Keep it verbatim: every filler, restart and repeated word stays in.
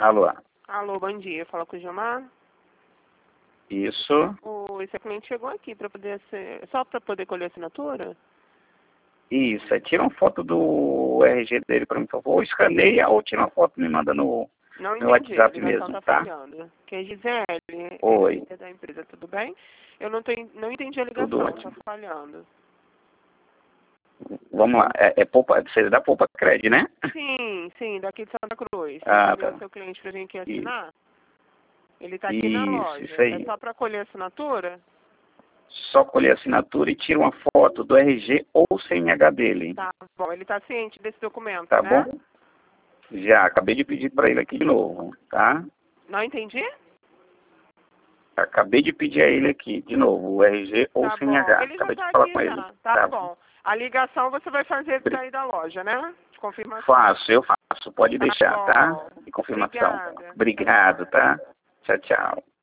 Alô? Alô, bom dia. Fala com o Gilmar? Isso. O, esse cliente chegou aqui para poder ser, só para poder colher assinatura? Isso. É, tira uma foto do R G dele para mim, por favor. Ou escaneia ou tira uma foto e me manda no, Não no entendi. WhatsApp A ligação mesmo, tá tá? falhando. Que é Gisele, Oi. é da empresa, tudo bem? Eu não, tô, não entendi a Tudo ligação, tá ótimo. falhando. Vamos lá. É, é poupa, você dá poupa crédito, né? Sim, sim, daqui de Santa Cruz. Você Ah, encaminhou tá. seu cliente para vir aqui Isso, assinar? Ele tá aqui na isso, loja. isso É aí. só para colher assinatura? Só colher a assinatura e tira uma foto do R G ou C N H dele. Tá bom. Ele tá ciente desse documento, Tá né? bom? Já, acabei de pedir para ele aqui de novo, tá? Não entendi? Acabei de pedir a ele aqui, de novo, o R G ou Tá C N bom. H. Ele já Acabei de tá falar aqui com ele. já. Tá Tá? bom. A ligação você vai fazer daí da loja, né? De confirmação. Faço, eu faço. Pode Tá deixar, tá? bom. De confirmação. Obrigada. Obrigado, tá? Tchau, tchau.